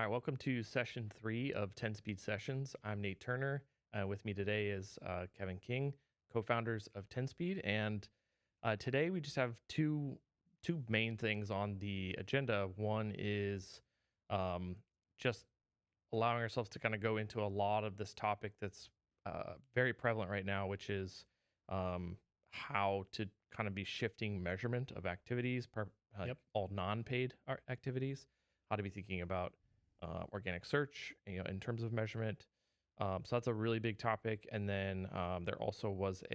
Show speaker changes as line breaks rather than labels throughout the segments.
All right, welcome to session 3 of 10 Speed Sessions. I'm Nate Turner. With me today is Kevin King, co-founders of 10 Speed. And today we just have two main things on the agenda. One is just allowing ourselves to kind of go into a lot of this topic that's very prevalent right now, which is how to kind of be shifting measurement of activities,
Yep.
all non-paid activities, how to be thinking about organic search, in terms of measurement. So that's a really big topic. And then there also was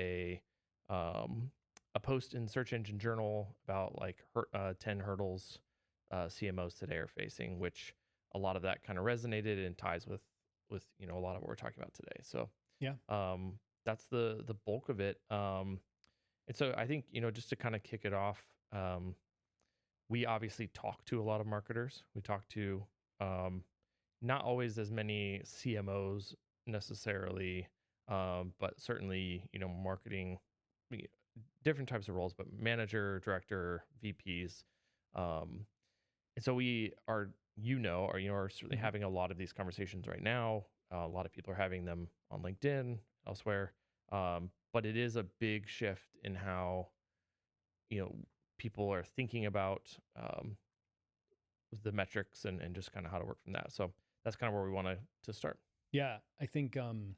a post in Search Engine Journal about 10 hurdles CMOs today are facing, which a lot of that kind of resonated and ties with a lot of what we're talking about today. So
Yeah.
that's the bulk of it. And so I think just to kind of kick it off, we obviously talk to a lot of marketers. We talk to not always as many CMOs necessarily, but certainly marketing, different types of roles, but manager, director, VPs, and so we are are certainly
Mhm.
having a lot of these conversations right now. A lot of people are having them on LinkedIn, elsewhere, but it is a big shift in how you know people are thinking about the metrics and just kind of how to work from that. So that's kind of where we want to start.
Yeah. I think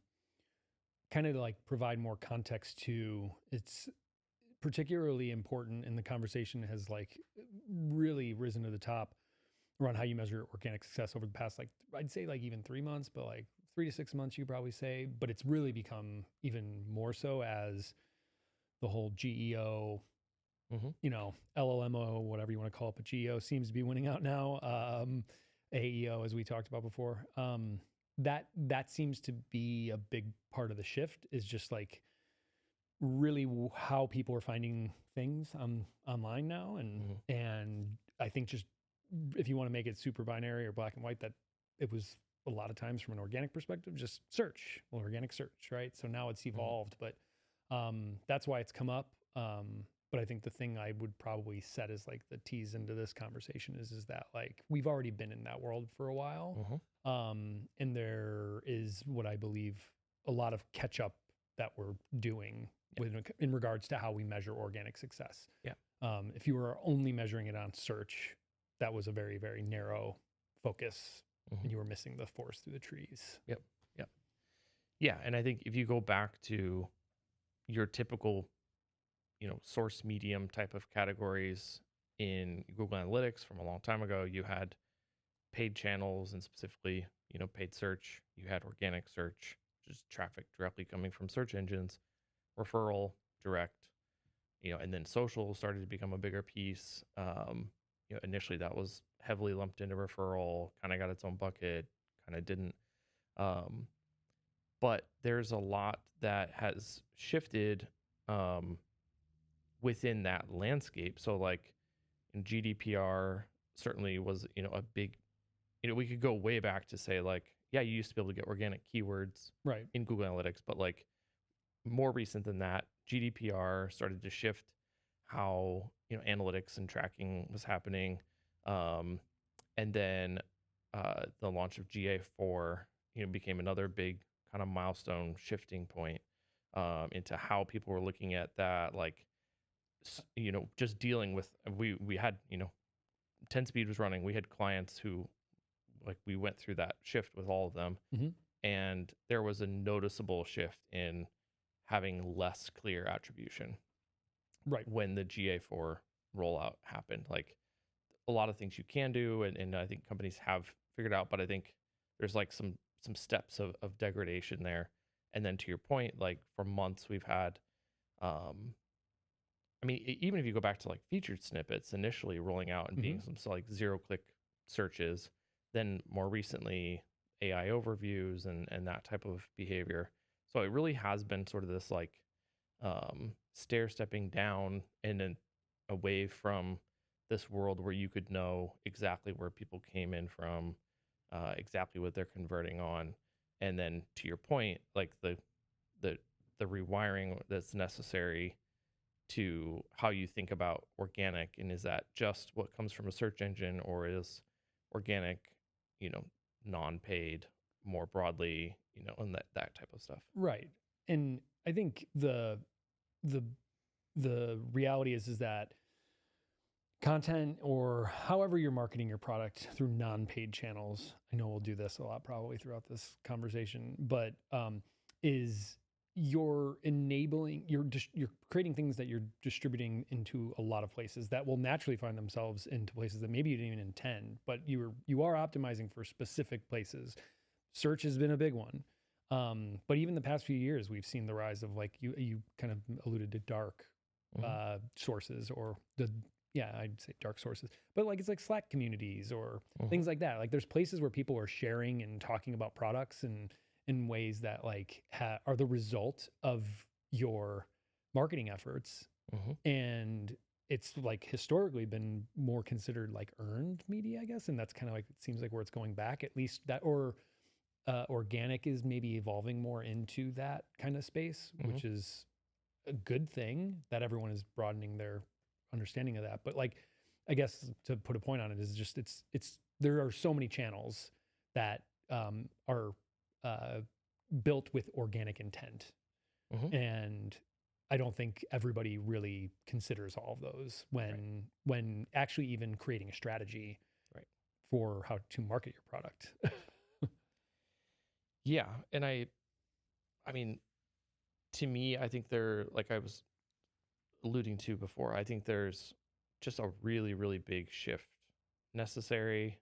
kind of like provide more context to it's particularly important, and the conversation has like really risen to the top around how you measure organic success over the past, like, I'd say like even 3 months, but like 3 to 6 months, you could probably say. But it's really become even more so as the whole GEO,
Hmm.
LLMO, whatever you want to call it, but GEO seems to be winning out now. AEO, as we talked about before. That seems to be a big part of the shift, is just like really how people are finding things online now. and
Hmm.
and I think, just if you want to make it super binary or black and white, that it was a lot of times from an organic perspective, just search, organic search, right? So now it's
Hmm.
evolved, but that's why it's come up. But I think the thing I would probably set as like the tease into this conversation is that, like, we've already been in that world for a while.
Hmm.
And there is, what I believe, a lot of catch up that we're doing
Yeah.
in regards to how we measure organic success.
Yeah.
If you were only measuring it on search, that was a very, very narrow focus,
Hmm.
and you were missing the forest through the trees.
Yep. Yep. Yeah. And I think if you go back to your typical, source medium type of categories in Google Analytics from a long time ago, you had paid channels and specifically, paid search. You had organic search, just traffic directly coming from search engines, referral, direct, and then social started to become a bigger piece. Initially that was heavily lumped into referral, kind of got its own bucket, kind of didn't. Um, but there's a lot that has shifted um, within that landscape. So like in GDPR certainly was, a big, we could go way back to say like, yeah, you used to be able to get organic keywords
Right.
in Google Analytics, but like more recent than that, GDPR started to shift how analytics and tracking was happening, um, and then the launch of GA4 became another big kind of milestone shifting point into how people were looking at that, like just dealing with we had 10 speed was running. We had clients who, like, we went through that shift with all of them,
Hmm.
and there was a noticeable shift in having less clear attribution
Right.
when the GA4 rollout happened. Like a lot of things you can do, and I think companies have figured out, but I think there's like some steps of degradation there. And then to your point, like for months we've had, um, I mean, even if you go back to like featured snippets initially rolling out and
Hmm.
being some like 0-click searches, then more recently AI overviews and that type of behavior. So it really has been sort of this like stair stepping down and then away from this world where you could know exactly where people came in from, exactly what they're converting on, and then to your point, like the the rewiring that's necessary to how you think about organic, and is that just what comes from a search engine, or is organic, non-paid more broadly, and that type of stuff.
Right. And I think the reality is that content, or however you're marketing your product through non-paid channels, I know we'll do this a lot probably throughout this conversation, but is you're enabling, you're creating things that you're distributing into a lot of places that will naturally find themselves into places that maybe you didn't even intend, but you are optimizing for specific places. Search has been a big one. But even the past few years, we've seen the rise of, like, you kind of alluded to dark sources, or I'd say dark sources, but like, it's like Slack communities or things like that. Like, there's places where people are sharing and talking about products and in ways that like are the result of your marketing efforts. And it's like historically been more considered like earned media, I guess. And that's kind of like, it seems like where it's going back, at least that, or organic is maybe evolving more into that kind of space, which is a good thing that everyone is broadening their understanding of that. But like, I guess to put a point on it is just, it's there are so many channels that are built with organic intent. And I don't think everybody really considers all of those when actually even creating a strategy for how to market your product.
Yeah. And I mean, to me, I think there, like I was alluding to before, I think there's just a really, really big shift necessary.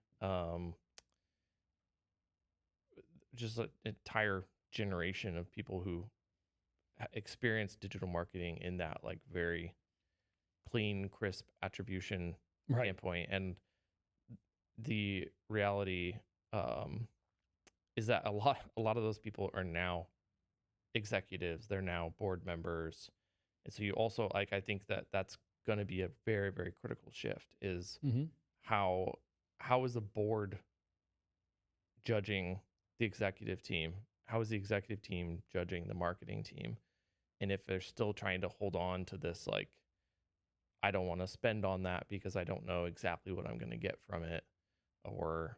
Just an entire generation of people who experience digital marketing in that like very clean, crisp attribution standpoint. And the reality is that a lot of those people are now executives, they're now board members. And so you also, like, I think that that's going to be a very, very critical shift is how is the board judging the executive team? How is the executive team judging the marketing team? And if they're still trying to hold on to this, like, I don't want to spend on that because I don't know exactly what I'm going to get from it, or,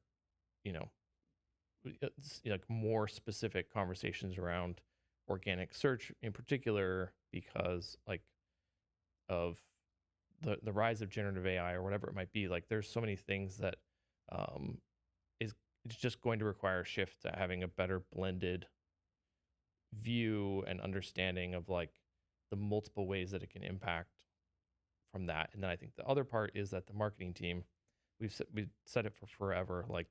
it's like more specific conversations around organic search in particular, because like of the rise of generative AI or whatever it might be. Like, there's so many things that it's just going to require a shift to having a better blended view and understanding of like the multiple ways that it can impact from that. And then I think the other part is that the marketing team, we've said it for forever, like,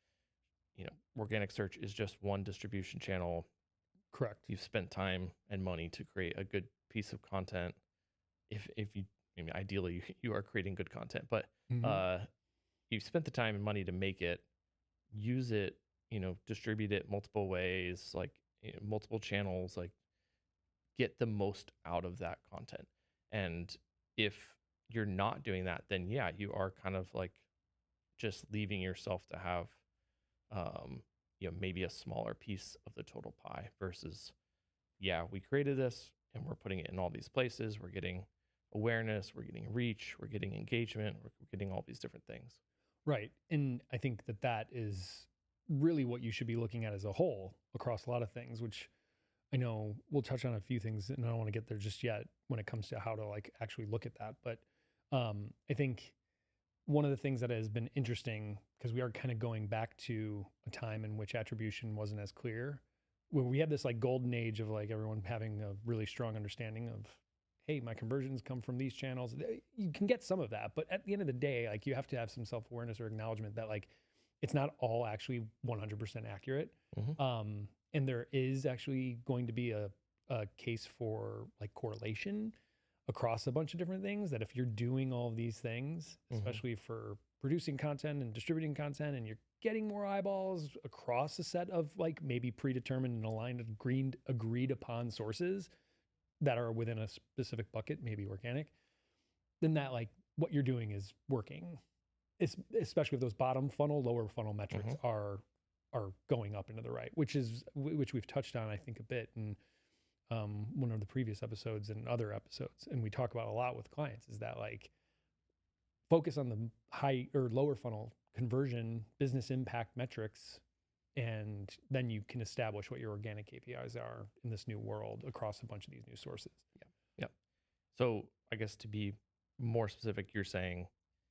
organic search is just one distribution channel.
Correct.
You've spent time and money to create a good piece of content. If you, ideally you are creating good content, but you've spent the time and money to make it, use it, distribute it multiple ways, like multiple channels, like get the most out of that content. And if you're not doing that, then you are kind of like just leaving yourself to have maybe a smaller piece of the total pie versus, we created this and we're putting it in all these places. We're getting awareness, we're getting reach, we're getting engagement, we're getting all these different things.
Right. And I think that is really what you should be looking at as a whole across a lot of things, which I know we'll touch on a few things, and I don't want to get there just yet when it comes to how to like actually look at that. But I think one of the things that has been interesting, because we are kind of going back to a time in which attribution wasn't as clear, where we had this like golden age of like everyone having a really strong understanding of, hey, my conversions come from these channels. You can get some of that, but at the end of the day, like, you have to have some self-awareness or acknowledgement that like it's not all actually 100% accurate. And there is actually going to be a case for like correlation across a bunch of different things, that if you're doing all of these things, especially for producing content and distributing content, and you're getting more eyeballs across a set of like maybe predetermined and aligned, agreed upon sources that are within a specific bucket, maybe organic, then that like what you're doing is working. It's, especially if those bottom funnel, lower funnel metrics are going up into the right, which we've touched on, I think, a bit in one of the previous episodes and other episodes. And we talk about a lot with clients is that like focus on the high or lower funnel conversion, business impact metrics And then you can establish what your organic KPIs are in this new world across a bunch of these new sources.
Yeah. Yeah. So I guess to be more specific, you're saying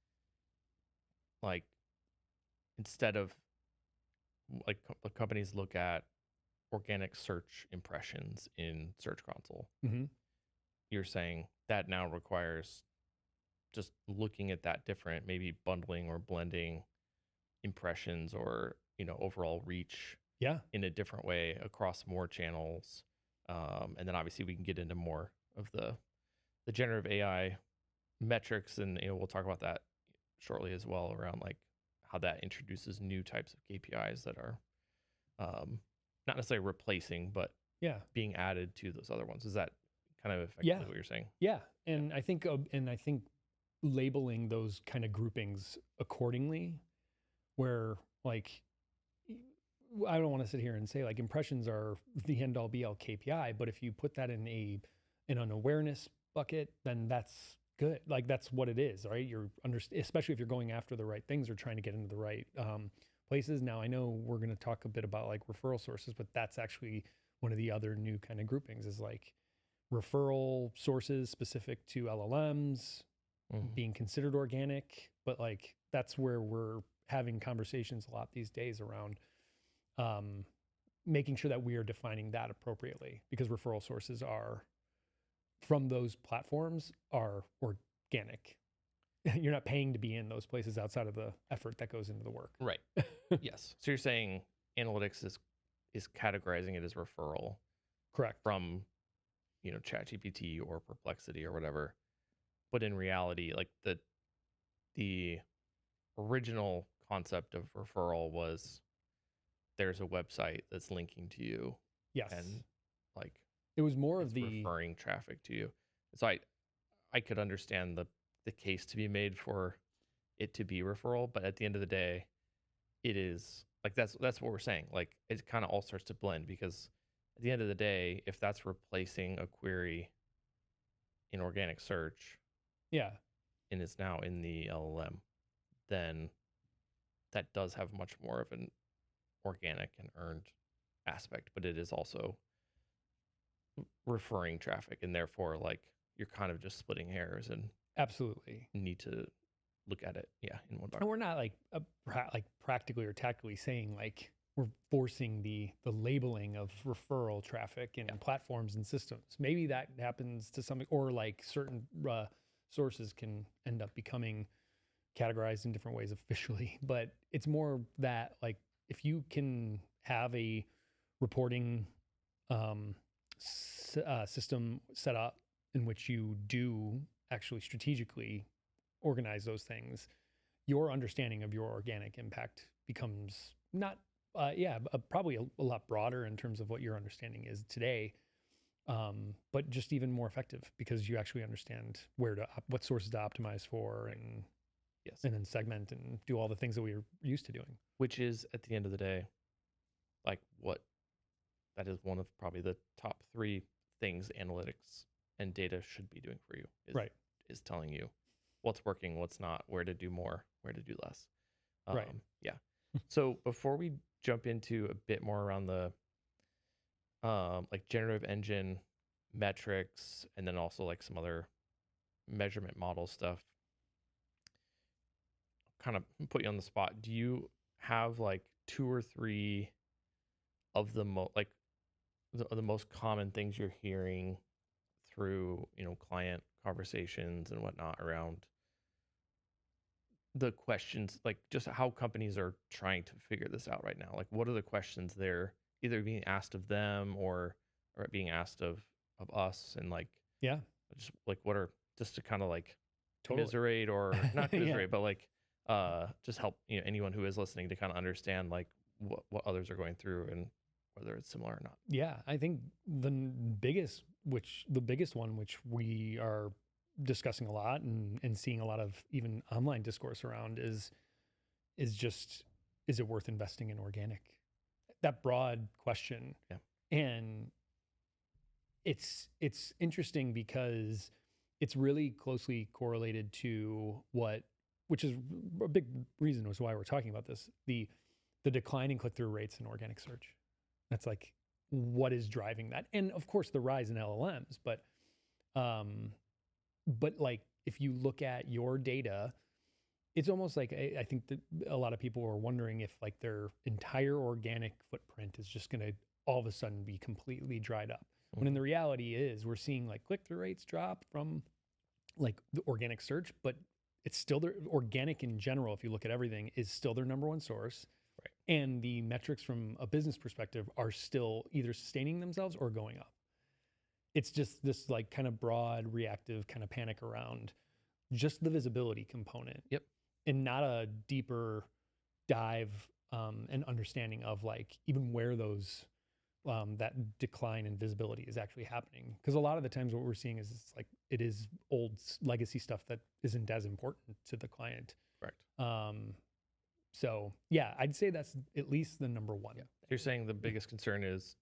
like instead of like companies look at organic search impressions in Search Console,
Mm-hmm.
you're saying that now requires just looking at that different, maybe bundling or blending impressions or, overall reach
Yeah.
in a different way across more channels. And then obviously we can get into more of the generative AI metrics, and we'll talk about that shortly as well, around like how that introduces new types of KPIs that are not necessarily replacing, but
Yeah.
being added to those other ones. Is that kind of effectively
Yeah.
what you're saying?
Yeah. And I think labeling those kind of groupings accordingly, where like I don't want to sit here and say like impressions are the end all be all KPI, but if you put that in an awareness bucket, then that's good. Like that's what it is, right? Especially if you're going after the right things or trying to get into the right places. Now I know we're going to talk a bit about like referral sources, but that's actually one of the other new kind of groupings is like referral sources specific to LLMs being considered organic, but like that's where we're having conversations a lot these days around making sure that we are defining that appropriately, because referral sources are from those platforms are organic. You're not paying to be in those places outside of the effort that goes into the work.
Right. Yes. So you're saying analytics is categorizing it as referral.
Correct.
From, ChatGPT or Perplexity or whatever. But in reality, like the original concept of referral was there's a website that's linking to you.
Yes.
And like
it was more of
it's
the
referring traffic to you. So I could understand the case to be made for it to be referral, but at the end of the day, it is like that's what we're saying. Like it kind of all starts to blend, because at the end of the day, if that's replacing a query in organic search,
yeah,
and it's now in the LLM, then that does have much more of an organic and earned aspect, but it is also referring traffic, and therefore like you're kind of just splitting hairs and
absolutely
need to look at it in one bucket.
And we're not like like practically or tactically saying like we're forcing the labeling of referral traffic in platforms and systems. Maybe that happens to some, or like certain sources can end up becoming categorized in different ways officially, but it's more that like if you can have a reporting system set up in which you do actually strategically organize those things, your understanding of your organic impact becomes not probably a lot broader in terms of what your understanding is today, but just even more effective because you actually understand what sources to optimize for, and
yes,
and then segment and do all the things that we are used to doing.
Which is at the end of the day, like that is one of probably the top 3 things analytics and data should be doing for you. Is telling you what's working, what's not, where to do more, where to do less.
Right.
Yeah. So before we jump into a bit more around the like generative engine metrics, and then also like some other measurement model stuff, kind of put you on the spot. Do you have like 2 or 3 of the the most common things you're hearing through client conversations and whatnot around the questions, like just how companies are trying to figure this out right now? Like what are the questions they're either being asked of them or being asked of us, and like just like what are, just to kind of like commiserate or not commiserate but like just help anyone who is listening to kind of understand like what others are going through and whether it's similar or not.
Yeah, I think the biggest one, which we are discussing a lot and seeing a lot of even online discourse around, is just, is it worth investing in organic? That broad question.
Yeah.
And it's interesting because it's really closely correlated to which is a big reason as why we're talking about this. The the decline in click-through rates in organic search. That's like what is driving that. And of course the rise in LLMs, but like if you look at your data, it's almost like I think that a lot of people are wondering if like their entire organic footprint is just going to all of a sudden be completely dried up. When in the reality is we're seeing like click-through rates drop from like the organic search, but it's still their organic in general. If you look at everything, is still their number one source.
Right.
And the metrics from a business perspective are still either sustaining themselves or going up. It's just this like kind of broad reactive kind of panic around just the visibility component.
Yep.
And not a deeper dive and understanding of like even where those that decline in visibility is actually happening. Because a lot of the times what we're seeing is it's like it is old legacy stuff that isn't as important to the client.
Correct.
So yeah, I'd say that's at least the number one.
Yeah. You're saying the biggest concern is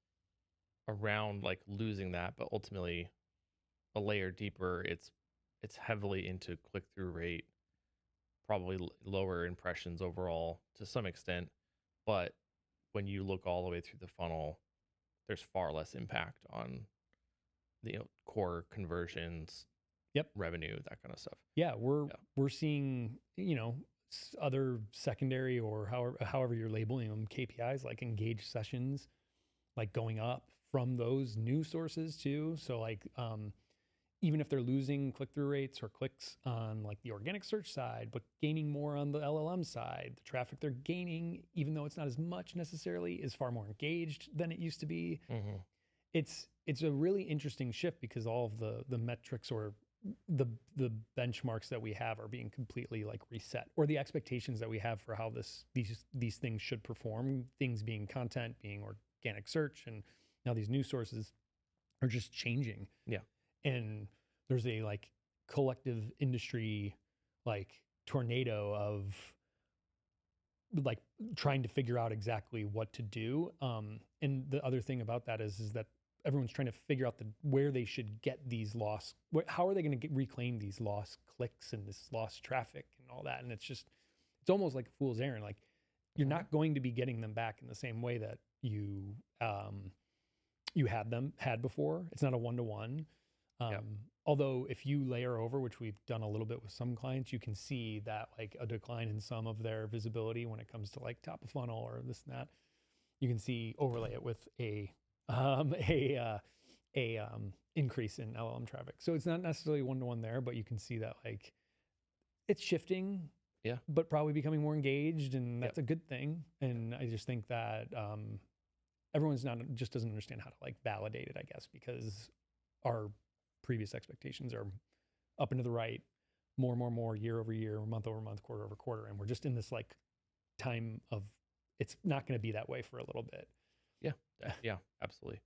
around like losing that, but ultimately a layer deeper, it's heavily into click-through rate, probably lower impressions overall to some extent, but when you look all the way through the funnel, there's far less impact on the core conversions, revenue, that kind of stuff.
Yeah, we're seeing, other secondary or however you're labeling them KPIs like engaged sessions, like going up from those new sources too. So like even if they're losing click-through rates or clicks on like the organic search side, but gaining more on the LLM side, the traffic they're gaining, even though it's not as much necessarily, is far more engaged than it used to be.
Mm-hmm.
It's a really interesting shift because all of the metrics or the benchmarks that we have are being completely like reset, or the expectations that we have for how these things should perform, things being content, being organic search, and now these new sources are just changing.
Yeah.
And there's a like collective industry like tornado of like trying to figure out exactly what to do. And the other thing about that is that everyone's trying to figure out where they should get these how are they going to reclaim these lost clicks and this lost traffic and all that. And it's almost like a fool's errand. Like you're not going to be getting them back in the same way that you had before. It's not a one-to-one. Although if you layer over, which we've done a little bit with some clients, you can see that like a decline in some of their visibility when it comes to like top of funnel or this and that. You can see overlay it with a increase in LLM traffic. So it's not necessarily one-to-one there, but you can see that like it's shifting, but probably becoming more engaged, and that's a good thing. And I just think that everyone's just doesn't understand how to like validate it, I guess, because our previous expectations are up and to the right, more year over year, month over month, quarter over quarter, and we're just in this like time of it's not going to be that way for a little bit.
Yeah, absolutely.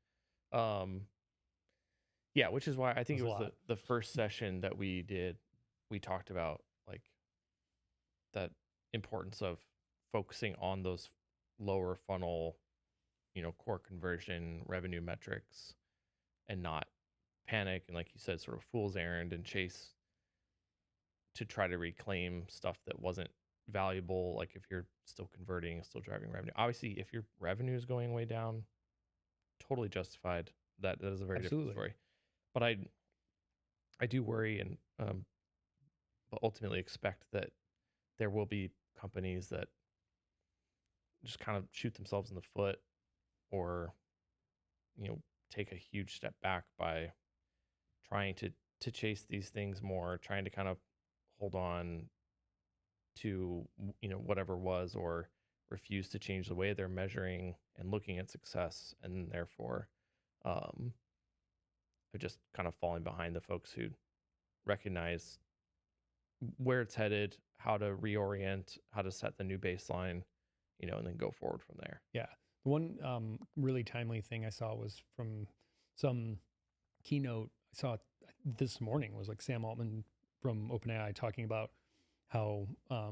Which is why I think it was the first session that we did. We talked about like that importance of focusing on those lower funnel, core conversion revenue metrics, and not panic and, like you said, sort of fool's errand and chase to try to reclaim stuff that wasn't valuable. Like if you're still converting, still driving revenue, obviously if your revenue is going way down, totally justified. That is a very different story. But I do worry and but ultimately expect that there will be companies that just kind of shoot themselves in the foot, or take a huge step back by trying to chase these things more, trying to kind of hold on to whatever was, or refuse to change the way they're measuring and looking at success, and therefore they're just kind of falling behind the folks who recognize where it's headed, how to reorient, how to set the new baseline, and then go forward from there.
Yeah. The one really timely thing I saw was from some keynote I saw this morning, was like Sam Altman from OpenAI talking about how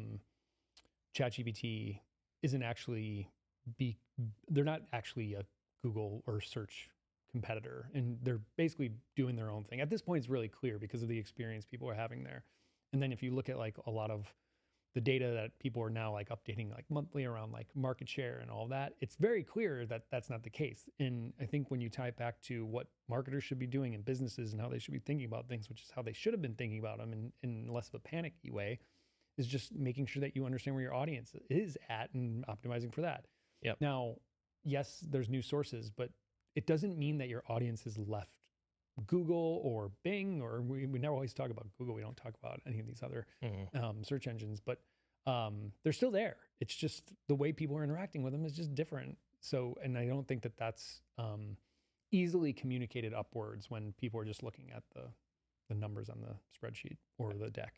ChatGPT isn't actually they're not actually a Google or search competitor, and they're basically doing their own thing. At this point, it's really clear because of the experience people are having there. And then if you look at like a lot of the data that people are now like updating like monthly around like market share and all that, it's very clear that that's not the case. And I think when you tie it back to what marketers should be doing in businesses and how they should be thinking about things, which is how they should have been thinking about them in less of a panicky way, is just making sure that you understand where your audience is at and optimizing for that.
Yep.
Now, yes, there's new sources, but it doesn't mean that your audience has left Google or Bing, or we never always talk about Google. We don't talk about any of these other search engines, but they're still there. It's just the way people are interacting with them is just different. So, and I don't think that that's easily communicated upwards when people are just looking at the numbers on the spreadsheet or the deck.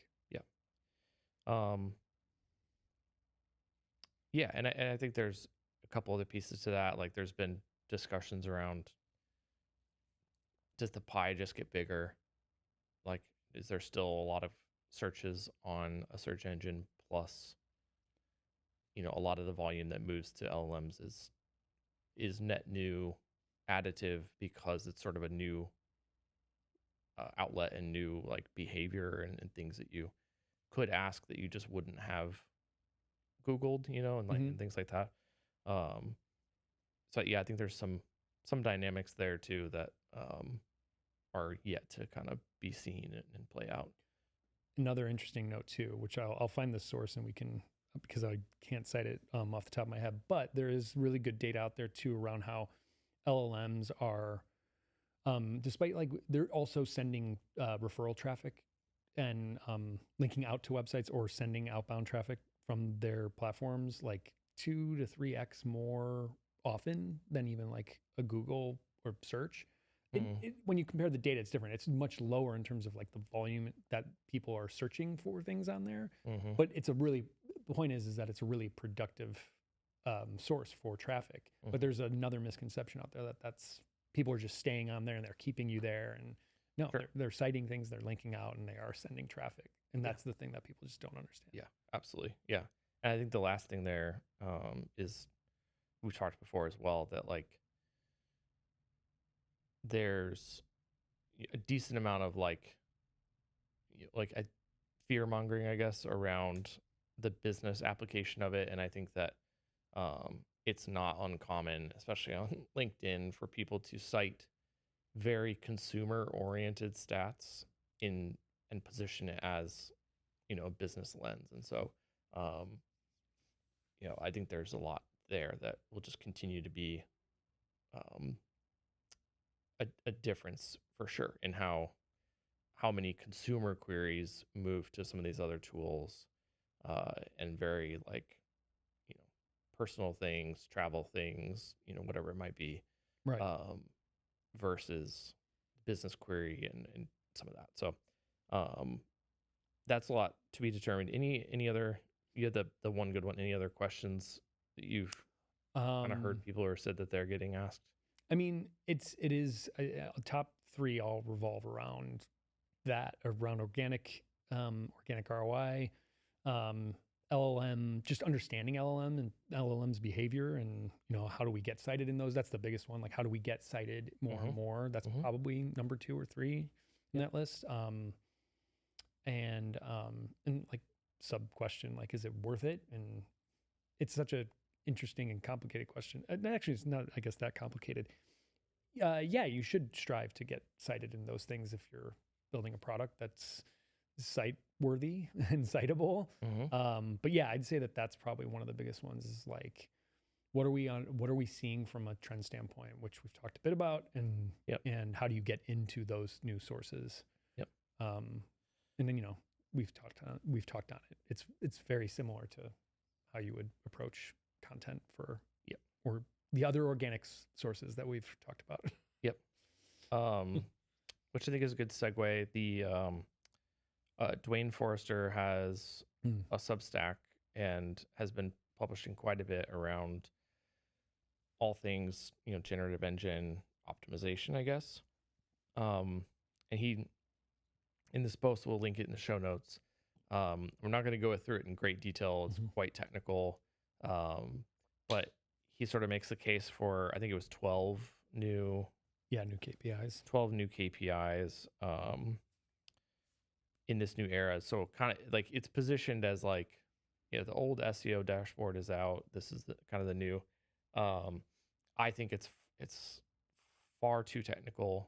Yeah, and I think there's a couple other pieces to that. Like there's been discussions around, does the pie just get bigger? Like, is there still a lot of searches on a search engine plus, a lot of the volume that moves to LLMs is net new additive because it's sort of a new outlet and new like behavior and things that you could ask that you just wouldn't have Googled, and like and things like that. So yeah, I think there's some dynamics there too that are yet to kind of be seen and play out.
Another interesting note too, which I'll find the source and we can, because I can't cite it off the top of my head, but there is really good data out there too around how LLMs are, despite like they're also sending referral traffic and linking out to websites or sending outbound traffic from their platforms like 2 to 3x more often than even like a Google or search. When you compare the data, it's different. It's much lower in terms of like the volume that people are searching for things on there. But the point is that it's a really productive source for traffic. But there's another misconception out there that's people are just staying on there and they're keeping you there. And no, they're citing things, they're linking out, and they are sending traffic. And that's the thing that people just don't understand.
Yeah, absolutely. Yeah. And I think the last thing there is we've talked before as well that like there's a decent amount of like a fear mongering, I guess, around the business application of it. And I think that it's not uncommon, especially on LinkedIn, for people to cite very consumer oriented stats and position it as, a business lens. And so, I think there's a lot there that will just continue to be a difference for sure in how many consumer queries move to some of these other tools and very like personal things, travel things, whatever it might be,
right,
versus business query and some of that. So that's a lot to be determined. Any other, you had the one good one, any other questions that you've kind of heard people or said that they're getting asked?
I mean, it is top 3 all revolve around that, around organic ROI, LLM, just understanding LLM and LLM's behavior, and how do we get cited in those? That's the biggest one. Like, how do we get cited more and more? That's probably number 2 or 3 in that list. And like sub question, like, is it worth it? And it's such a interesting and complicated question. Actually, it's not, I guess, that complicated. Yeah, you should strive to get cited in those things if you're building a product that's site worthy and citable. But yeah, I'd say that that's probably one of the biggest ones, is like, what are we seeing from a trend standpoint, which we've talked a bit about, and how do you get into those new sources? And then, we've talked on it. It's very similar to how you would approach content for or the other organic sources that we've talked about.
Which I think is a good segue. The Dwayne Forrester has a Substack and has been publishing quite a bit around all things, generative engine optimization, I guess. And he, in this post, we'll link it in the show notes. We're not going to go through it in great detail. It's quite technical. But he sort of makes the case for, I think it was 12 new
KPIs.
12 new KPIs in this new era. So kind of like it's positioned as like the old SEO dashboard is out. This is kind of the new. Um, I think it's far too technical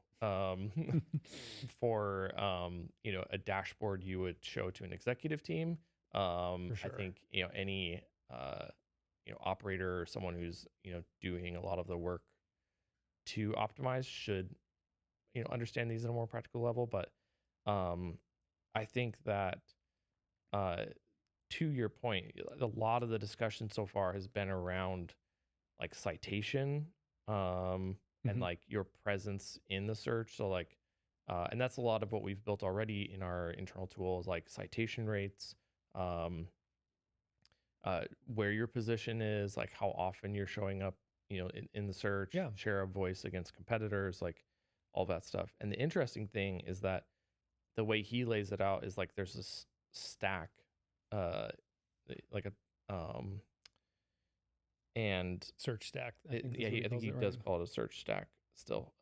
for a dashboard you would show to an executive team.
For
I
sure.
think any operator or someone who's doing a lot of the work to optimize should understand these at a more practical level. But I think that to your point, a lot of the discussion so far has been around like citation and
Mhm.
like your presence in the search. So like, and that's a lot of what we've built already in our internal tools, like citation rates, um, where your position is, like how often you're showing up, in the search,
Yeah.
share of voice against competitors, like all that stuff. And the interesting thing is that the way he lays it out is like there's this stack, uh, like a and
Search stack. I think
yeah,
that's what he
I think
calls
he
it, right?
does call it a search stack still.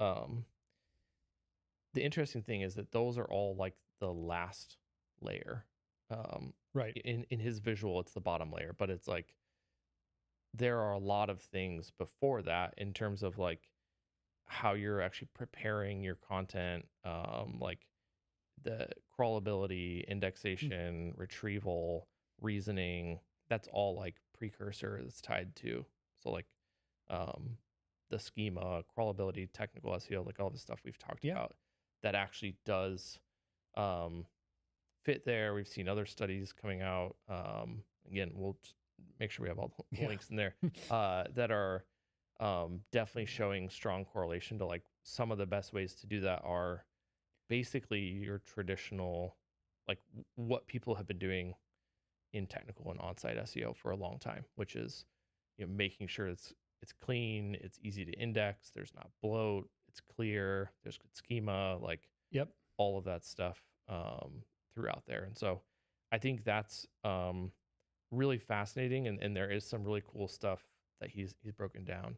The interesting thing is that those are all like the last layer. Um,
Right.
in his visual, it's the bottom layer, but it's like there are a lot of things before that in terms of like how you're actually preparing your content, like the crawlability,
Mm.
indexation, retrieval, reasoning. That's all like precursor that's tied to. So like um, the schema, crawlability, technical SEO, like all the stuff we've talked
Yeah.
about, that actually does um, fit there. We've seen other studies coming out. Again, we'll just make sure we have all the
Yeah.
links in there that are definitely showing strong correlation to like some of the best ways to do that are basically your traditional, like what people have been doing in technical and on-site SEO for a long time, which is making sure it's clean, it's easy to index, there's not bloat, it's clear, there's good schema, like
Yep.
all of that stuff throughout there. And so I think that's really fascinating, and there is some really cool stuff that he's broken down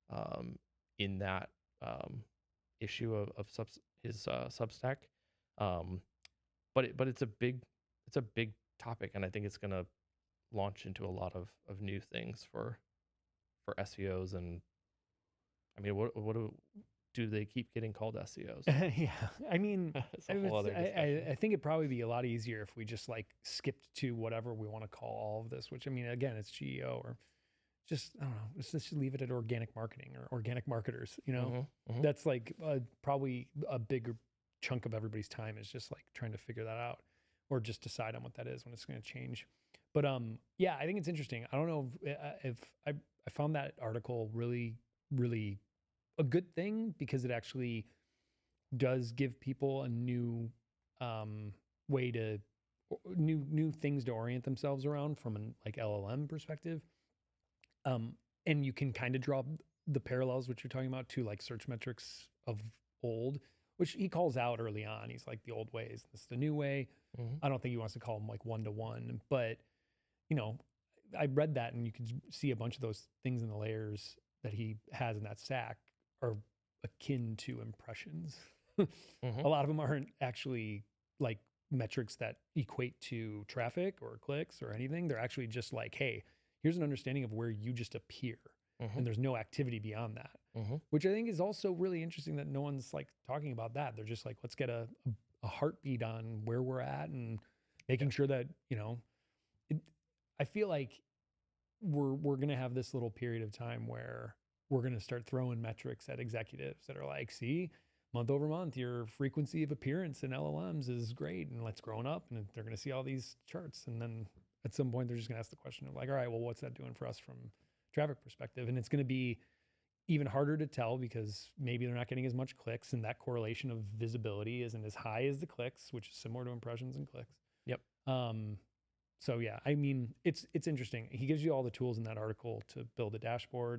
in that issue of his Substack. Um, but it's a big topic, and I think it's going to launch into a lot of new things for SEOs. And I mean, what do they keep getting called SEOs?
Yeah. I mean,
It's a whole other discussion.
I think it'd probably be a lot easier if we just like skipped to whatever we want to call all of this, which I mean, again, it's GEO or just, I don't know, let's just leave it at organic marketing or organic marketers, you know?
Hmm.
That's like probably a bigger chunk of everybody's time is just like trying to figure that out or just decide on what that is when it's going to change. But yeah, I think it's interesting. I don't know if I found that article really, really a good thing because it actually does give people a new way to new things to orient themselves around from an like LLM perspective. Um, and you can kind of draw the parallels which you're talking about to like search metrics of old, which he calls out early on. He's like the old ways, this is the new way.
Hmm.
I don't think he wants to call them like one to one, but you know, I read that and you could see a bunch of those things in the layers that he has in that stack are akin to impressions.
Hmm.
A lot of them aren't actually like metrics that equate to traffic or clicks or anything. They're actually just like, hey, here's an understanding of where you just appear.
Hmm.
And there's no activity beyond that,
Hmm.
which I think is also really interesting that no one's like talking about that. They're just like, let's get a heartbeat on where we're at and
Yeah.
making sure that, you know, it, I feel like we're going to have this little period of time where we're going to start throwing metrics at executives that are like, see, month over month, your frequency of appearance in LLMs is great and it's growing up, and they're going to see all these charts. And then at some point, they're just going to ask the question of like, all right, well, what's that doing for us from traffic perspective? And it's going to be even harder to tell because maybe they're not getting as much clicks, and that correlation of visibility isn't as high as the clicks, which is similar to impressions and clicks.
Yep.
Um, so yeah, I mean, it's interesting. He gives you all the tools in that article to build a dashboard,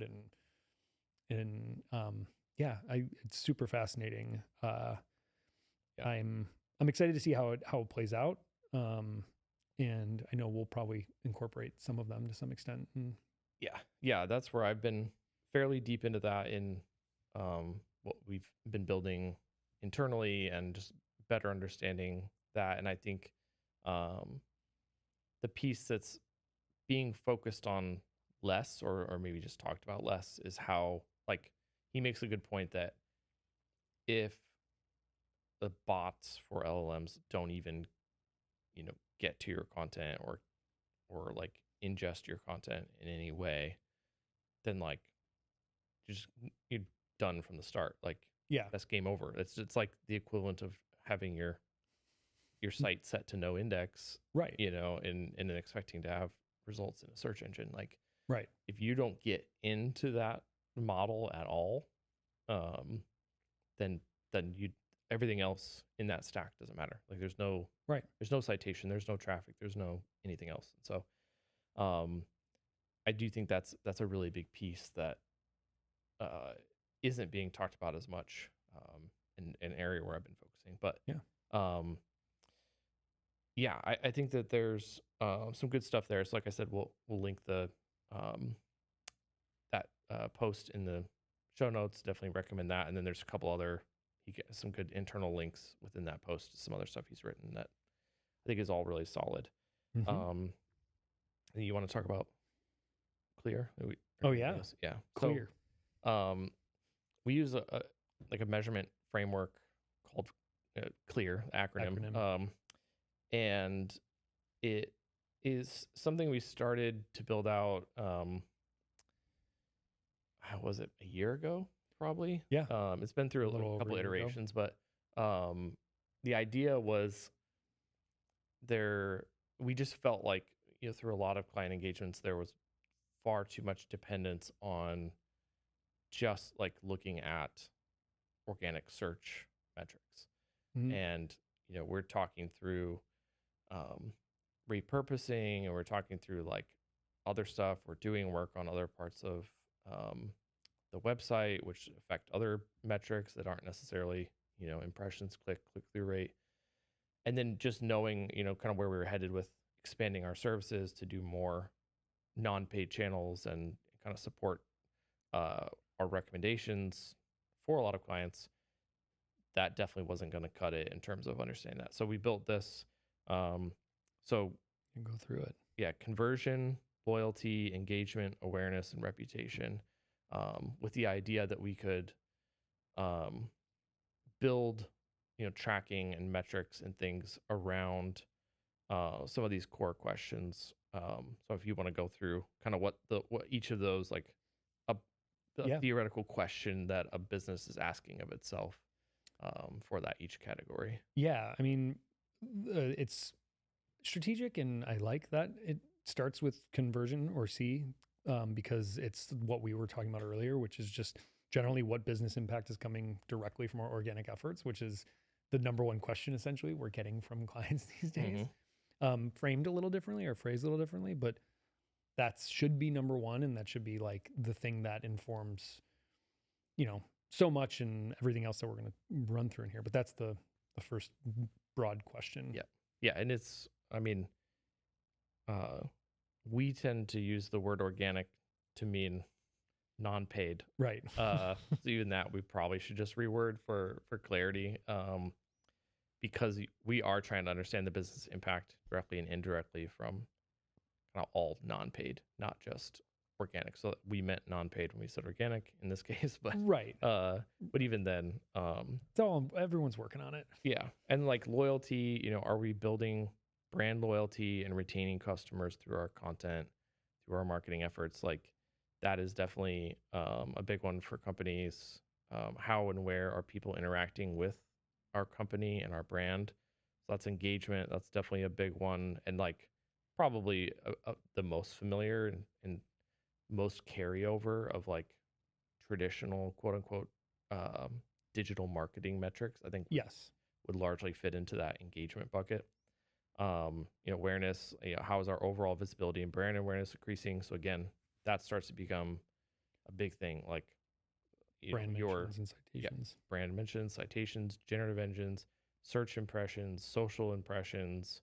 and yeah, it's super fascinating.
Yeah.
I'm excited to see how it plays out. And I know we'll probably incorporate some of them to some extent. And
Yeah, that's where I've been fairly deep into that in what we've been building internally and just better understanding that. And I think um, the piece that's being focused on less, or maybe just talked about less, is how, like, he makes a good point that if the bots for LLMs don't even, get to your content, or like ingest your content in any way, then like just you're done from the start. Like
Yeah.
that's game over. It's like the equivalent of having your site set to no index,
Right.
and then expecting to have results in a search engine. Like
Right.
if you don't get into that model at all, um, then you everything else in that stack doesn't matter. Like
Right.
there's no citation, there's no traffic, there's no anything else. So um, I do think that's a really big piece that uh, isn't being talked about as much, in an area where I've been focusing. But
Yeah.
um, yeah, I think that there's some good stuff there. So like I said, we'll link the um, that post in the show notes. Definitely recommend that. And then there's a couple other, he gets some good internal links within that post to some other stuff he's written that I think is all really solid.
Mm-hmm.
You want to talk about Clear?
Oh yeah.
Yeah.
Clear.
So, we use a like a measurement framework called Clear acronym. And it is something we started to build out. How was it, a year ago? Probably.
Yeah.
It's been through a couple iterations, but the idea was we just felt like, through a lot of client engagements, there was far too much dependence on just like looking at organic search metrics.
Mm-hmm.
And, we're talking through repurposing, and we're talking through like other stuff. We're doing work on other parts of the website, which affect other metrics that aren't necessarily, impressions, click-through rate. And then just knowing, kind of where we were headed with expanding our services to do more non-paid channels and kind of support our recommendations for a lot of clients, that definitely wasn't going to cut it in terms of understanding that. So we built this. So
and go through it.
Yeah, conversion, loyalty, engagement, awareness, and reputation, with the idea that we could build, tracking and metrics and things around some of these core questions. So if you want to go through kind of what each of those, like a theoretical question that a business is asking of itself, for that each category.
Yeah, I mean, it's strategic, and I like that it starts with conversion or C, because it's what we were talking about earlier, which is just generally what business impact is coming directly from our organic efforts, which is the number one question essentially we're getting from clients these days. Framed a little differently or phrased a little differently, but that should be number one, and that should be like the thing that informs, so much and everything else that we're going to run through in here. But that's the first broad question.
Yeah, and it's, I mean, we tend to use the word organic to mean non-paid,
right?
So even that we probably should just reword for clarity, because we are trying to understand the business impact directly and indirectly from kind of all non-paid, not just organic. So we meant non-paid when we said organic in this case, but
right.
But even then,
it's all, everyone's working on it.
Yeah, and like loyalty, are we building brand loyalty and retaining customers through our content, through our marketing efforts? Like that is definitely a big one for companies. How and where are people interacting with our company and our brand? So that's engagement. That's definitely a big one, and like probably the most familiar and most carryover of like traditional quote unquote digital marketing metrics, I think would largely fit into that engagement bucket. Awareness, how is our overall visibility and brand awareness increasing? So again, that starts to become a big thing, like
brand mentions and citations.
Brand mentions, citations, generative engines, search impressions, social impressions,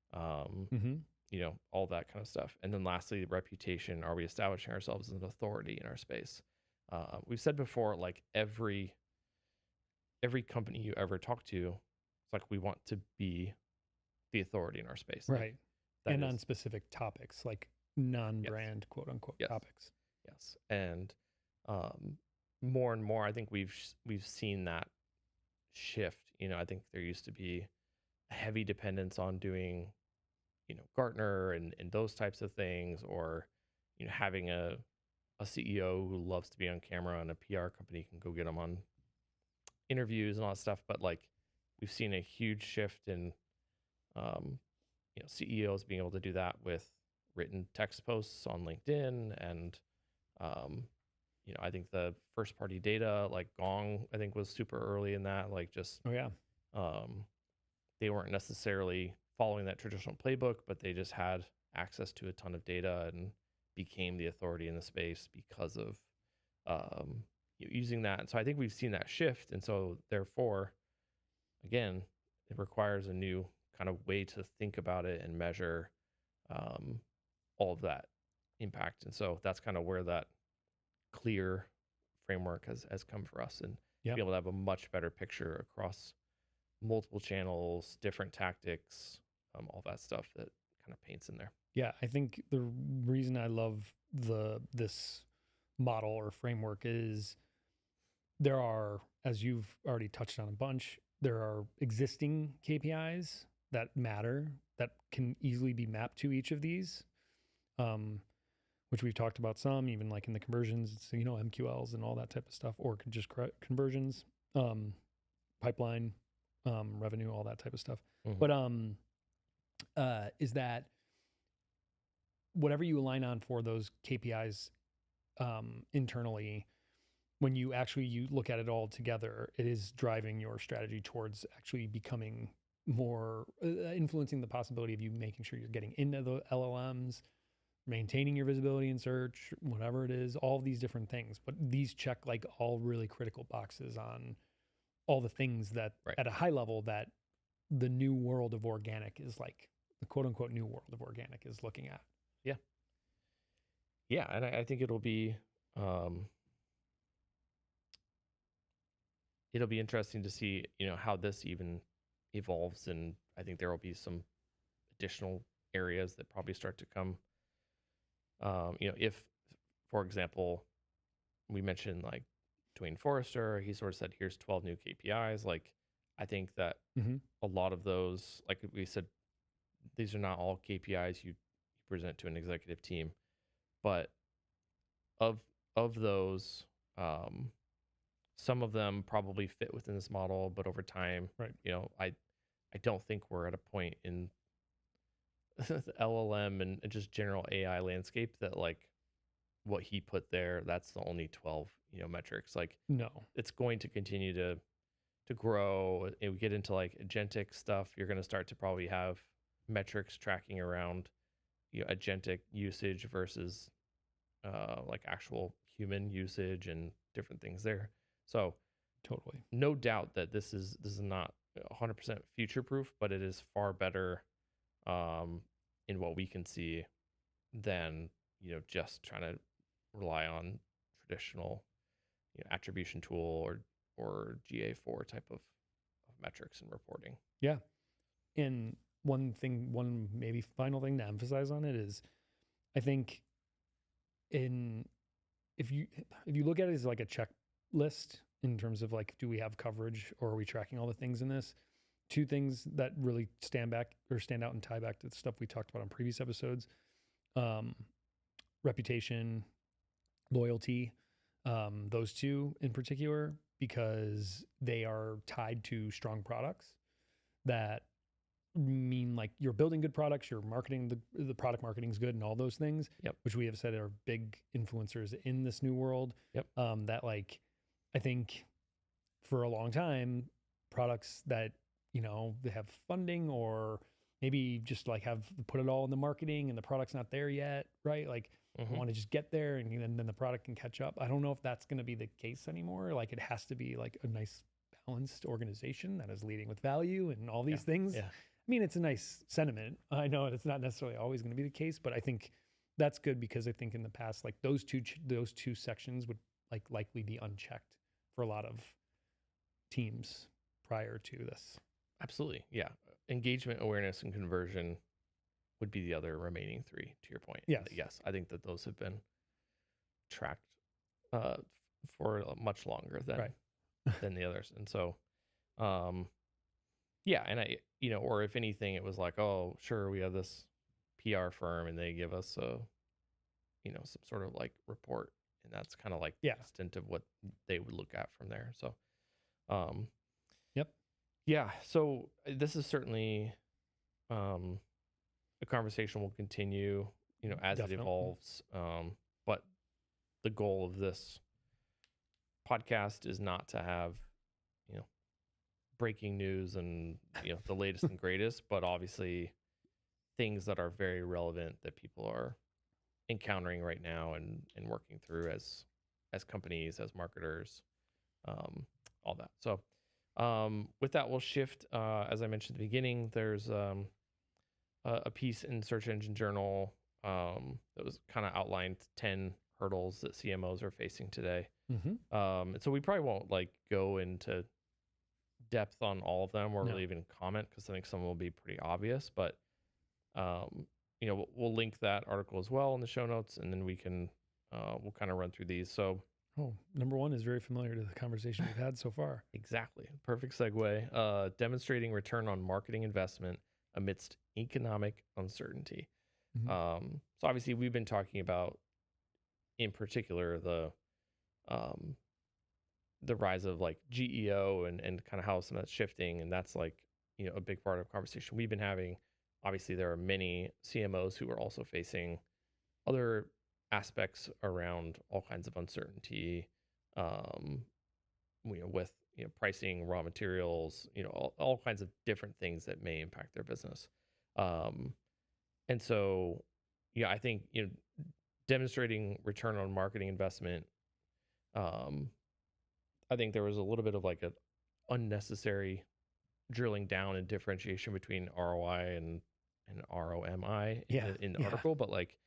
all that kind of stuff. And then lastly, reputation. Are we establishing ourselves as an authority in our space? We've said before, like every company you ever talk to, it's like we want to be the authority in our space.
Right.
Like,
and on specific topics, like non-brand quote unquote
Yes.
topics.
Yes. And more and more, I think we've seen that shift. I think there used to be a heavy dependence on doing, Gartner and those types of things, or, having a CEO who loves to be on camera and a PR company can go get them on interviews and all that stuff. But like we've seen a huge shift in, um, CEOs being able to do that with written text posts on LinkedIn. And, um, I think the first party data, like Gong, I think was super early in that, like just,
Oh yeah.
um, they weren't necessarily following that traditional playbook, but they just had access to a ton of data and became the authority in the space because of um, using that. And so I think we've seen that shift. And so therefore, again, it requires a new kind of way to think about it and measure um, all of that impact. And so that's kind of where that clear framework has come for us, and
Yeah.
be able to have a much better picture across multiple channels, different tactics, all that stuff that kind of paints in there.
Yeah, I think the reason I love this model or framework is there are, as you've already touched on a bunch, there are existing KPIs that matter that can easily be mapped to each of these, which we've talked about some, even like in the conversions, it's, MQLs and all that type of stuff, or just conversions, pipeline, revenue, all that type of stuff.
Mhm.
But is that whatever you align on for those KPIs internally, when you look at it all together, it is driving your strategy towards actually becoming more influencing the possibility of you making sure you're getting into the LLMs, maintaining your visibility in search, whatever it is, all these different things. But these check like all really critical boxes on all the things that
Right.
at a high level that the new world of organic is like, the quote unquote new world of organic is looking at.
Yeah, and I think it'll be interesting to see, how this even evolves, and I think there will be some additional areas that probably start to come. If, for example, we mentioned like Dwayne Forrester, he sort of said, "Here's 12 new KPIs." Like, I think that
Mm-hmm.
a lot of those, like we said, these are not all KPIs you present to an executive team, but of those, um, some of them probably fit within this model, but over time,
Right.
I don't think we're at a point in the LLM and just general AI landscape that like what he put there, that's the only 12, metrics. Like
No.
it's going to continue to grow. And we get into like agentic stuff, you're going to start to probably have metrics tracking around, agentic usage versus like actual human usage and different things there. So
Totally.
no doubt that this is not 100% future proof, but it is far better in what we can see than just trying to rely on traditional attribution tool or GA4 type of metrics and reporting.
Yeah. And one maybe final thing to emphasize on it is, I think if you look at it as like a checklist in terms of like, do we have coverage or are we tracking all the things in this? Two things that really stand out and tie back to the stuff we talked about on previous episodes: reputation, loyalty, those two in particular, because they are tied to strong products that mean like you're building good products, you're marketing, the product marketing is good and all those things,
Yep.
which we have said are big influencers in this new world.
Yep.
That like, I think for a long time, products that, they have funding or maybe just like have put it all in the marketing and the product's not there yet, right? Like I want to just get there and then the product can catch up. I don't know if that's going to be the case anymore. Like it has to be like a nice balanced organization that is leading with value and all these things.
Yeah.
I mean, it's a nice sentiment. I know it's not necessarily always going to be the case, but I think that's good because I think in the past, like those two sections would like likely be unchecked for a lot of teams prior to this.
Absolutely. Yeah. Engagement, awareness, and conversion would be the other remaining three, to your point.
Yes.
Yes, I think that those have been tracked uh, for much longer
Right.
than the others. And so, yeah, and or if anything, it was like, oh, sure, we have this PR firm and they give us some sort of like report, and that's kind of like the
Yeah.
extent of what they would look at from there. So, um,
Yep.
yeah, so this is certainly a conversation will continue, as it
Definitely.
evolves. But the goal of this podcast is not to have, breaking news and, the latest and greatest, but obviously things that are very relevant that people are encountering right now and working through as companies, as marketers, all that. So, with that, we'll shift. As I mentioned at the beginning, there's a piece in Search Engine Journal that was kind of outlined 10 hurdles that CMOs are facing today.
Mm-hmm.
And so we probably won't like go into depth on all of them or
No.
really even comment, because I think some will be pretty obvious. But we'll link that article as well in the show notes, and then we can we'll kind of run through these. So
number one is very familiar to the conversation we've had so far.
exactly, perfect segue. Demonstrating return on marketing investment amidst economic uncertainty.
Mm-hmm.
So obviously we've been talking about, in particular, the rise of like GEO and kind of how some of that's shifting, and that's like a big part of the conversation we've been having. Obviously, there are many CMOs who are also facing other aspects around all kinds of uncertainty, with pricing, raw materials, all kinds of different things that may impact their business. And so, I think demonstrating return on marketing investment. I think there was a little bit of like an unnecessary drilling down and differentiation between ROI and ROMI in the article, but like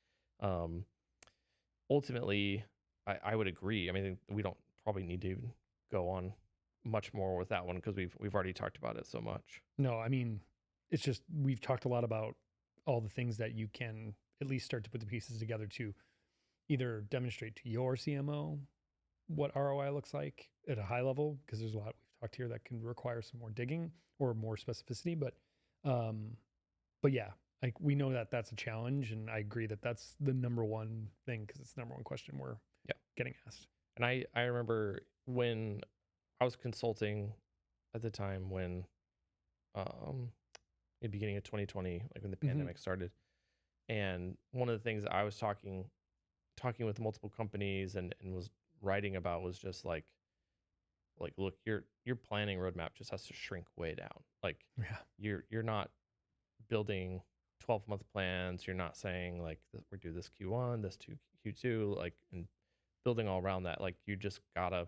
ultimately, I would agree. I mean, we don't probably need to even go on much more with that one because we've already talked about it so much.
No, I mean, it's just we've talked a lot about all the things that you can at least start to put the pieces together to either demonstrate to your CMO what ROI looks like at a high level, because there's a lot we've talked here that can require some more digging or more specificity. But yeah, like we know that that's a challenge, and I agree that that's the number one thing, because it's the number one question we're getting asked.
And I remember when I was consulting at the time when, in the beginning of 2020, like when the pandemic started, and one of the things I was talking with multiple companies and was writing about was just like look, your planning roadmap just has to shrink way down. Like you're not building 12-month plans. You're not saying like we're do this Q1, this Q2, like, and building all around that. Like you just gotta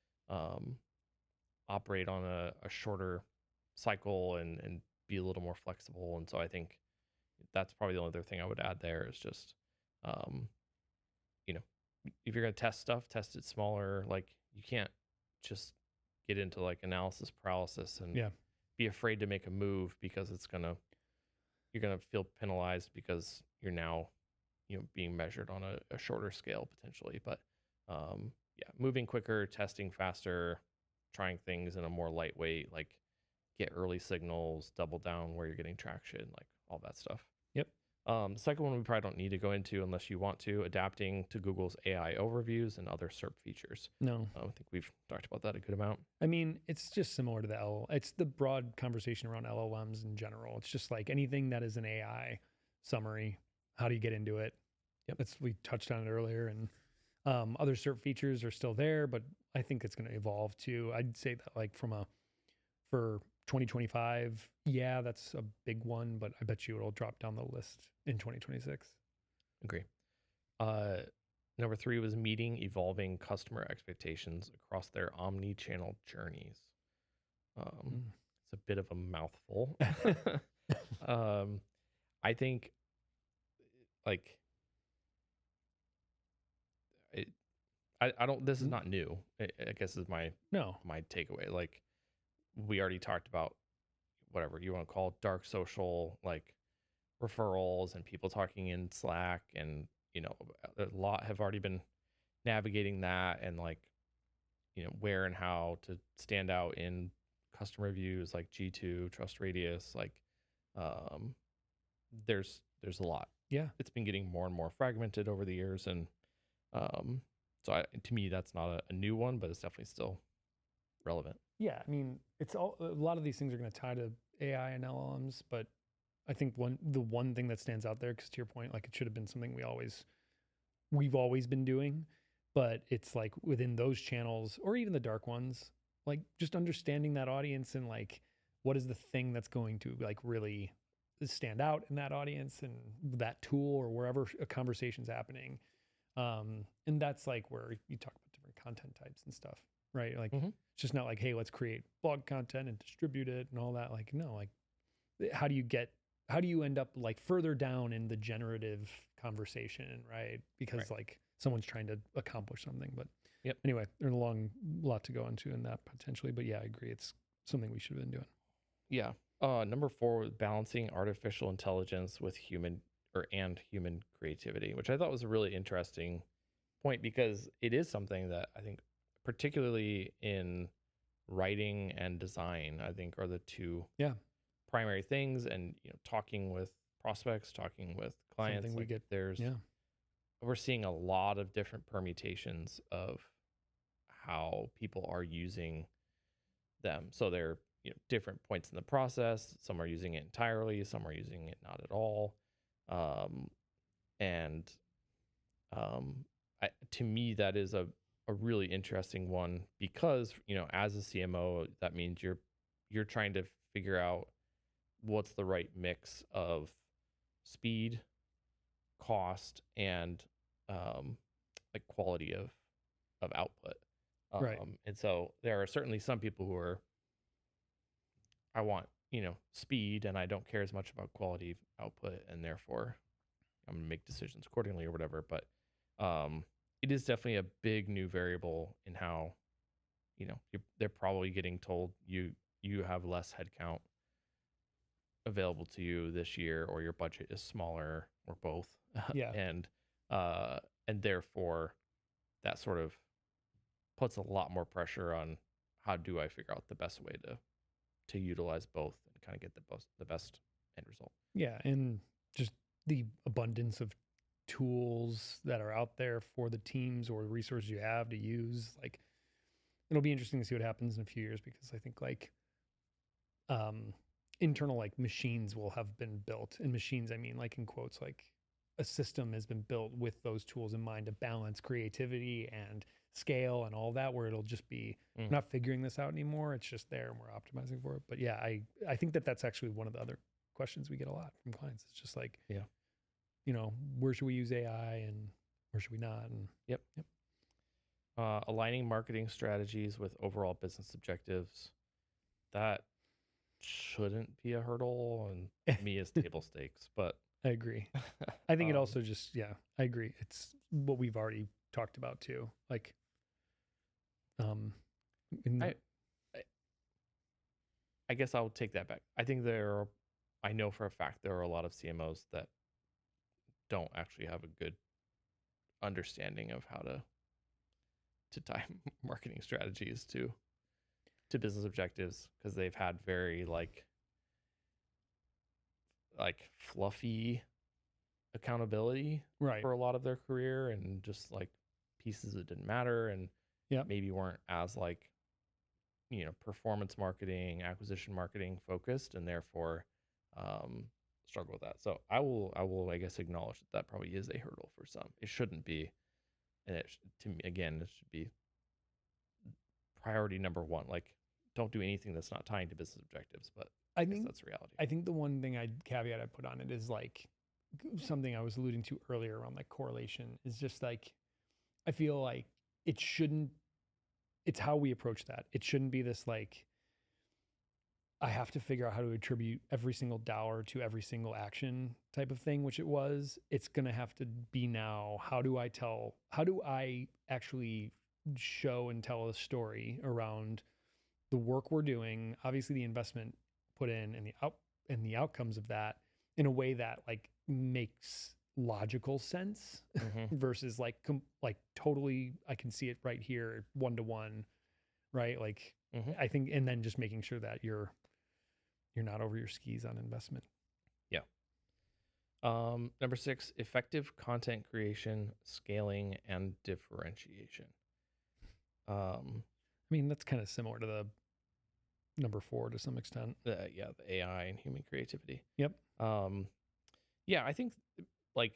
operate on a shorter cycle and be a little more flexible. And so I think that's probably the only other thing I would add there is just if you're going to test stuff, test it smaller. Like you can't just get into like analysis paralysis and be afraid to make a move because you're going to feel penalized because you're now, being measured on a shorter scale potentially. But moving quicker, testing faster, trying things in a more lightweight, like get early signals, double down where you're getting traction, like all that stuff.
Yep.
Second one we probably don't need to go into unless you want to, adapting to Google's AI overviews and other SERP features.
No.
I think we've talked about that a good amount.
I mean, it's just similar to it's the broad conversation around LLMs in general. It's just like anything that is an AI summary, how do you get into it?
Yep.
We touched on it earlier, and other SERP features are still there, but I think it's going to evolve too. I'd say that like for 2025, yeah, that's a big one, but I bet you it'll drop down the list in 2026.
Agree. Number 3 was meeting evolving customer expectations across their omni-channel journeys. It's a bit of a mouthful. I think like I don't. This is not new. I guess is my takeaway. Like we already talked about whatever you want to call it, dark social, like referrals and people talking in Slack, and a lot have already been navigating that, and like where and how to stand out in customer reviews like G2, Trust Radius, like um, there's a lot.
Yeah.
It's been getting more and more fragmented over the years, and um, to me that's not a new one, but it's definitely still relevant.
Yeah, I mean, it's a lot of these things are going to tie to AI and LLMs, but I think the one thing that stands out there, because to your point, like it should have been something we've always been doing, but it's like within those channels or even the dark ones, like just understanding that audience and like what is the thing that's going to like really stand out in that audience and that tool or wherever a conversation's happening. And that's like where you talk about different content types and stuff, right? Like it's just not like, hey, let's create blog content and distribute it and all that. Like, no, like how do you end up like further down in the generative conversation, right? Because like someone's trying to accomplish something. But anyway, there's a lot to go into in that potentially. But yeah, I agree. It's something we should have been doing.
Yeah. Number 4, balancing artificial intelligence with human creativity, which I thought was a really interesting point, because it is something that I think, particularly in writing and design, I think are the two primary things. And talking with prospects, talking with clients,
something
like we're seeing a lot of different permutations of how people are using them. So they're different points in the process. Some are using it entirely, some are using it not at all. To me, that is a really interesting one, because as a CMO, that means you're trying to figure out what's the right mix of speed, cost, and like quality of output.
Right.
And so there are certainly some people who are, I want speed, and I don't care as much about quality of output, and therefore I'm gonna make decisions accordingly or whatever. But it is definitely a big new variable in how they're probably getting told you have less headcount available to you this year, or your budget is smaller, or both.
Yeah.
And therefore that sort of puts a lot more pressure on how do I figure out the best way to utilize both and kind of get the best end result.
Yeah, and just the abundance of tools that are out there for the teams or the resources you have to use. Like, it'll be interesting to see what happens in a few years, because I think like internal like machines will have been built. And machines, I mean like in quotes, like a system has been built with those tools in mind to balance creativity and scale and all that, where it'll just be not figuring this out anymore. It's just there and we're optimizing for it. But yeah, I think that's actually one of the other questions we get a lot from clients. It's just like, where should we use AI and where should we not? And
Yep. Aligning marketing strategies with overall business objectives. That shouldn't be a hurdle, and to me is table stakes, but
I agree. I think it also just, I agree. It's what we've already talked about too. Like,
I guess I'll take that back. I think I know for a fact there are a lot of CMOs that don't actually have a good understanding of how to tie marketing strategies to business objectives, because they've had very like fluffy accountability for a lot of their career, and just like pieces that didn't matter, and maybe weren't as like performance marketing, acquisition marketing focused, and therefore struggle with that. So I will I guess acknowledge that probably is a hurdle for some. It shouldn't be, and to me, again, it should be priority number one. Like, don't do anything that's not tying to business objectives. But I think that's reality.
I think the one thing caveat I'd put on it is like something I was alluding to earlier around like correlation is just like, I feel like it's how we approach that. It shouldn't be this like, I have to figure out how to attribute every single dollar to every single action type of thing, which it was. It's going to have to be now, how do I actually show and tell a story around the work we're doing, obviously the investment put in and the outcomes of that, in a way that like makes logical sense
Mm-hmm.
versus like like totally I can see it right here one to one, right? Like
Mm-hmm.
I think, and then just making sure that you're not over your skis on investment.
Yeah. Number 6, effective content creation, scaling, and differentiation. Um,
I mean, that's kind of similar to the number 4 to some extent.
the AI and human creativity.
Yep.
Yeah, I think like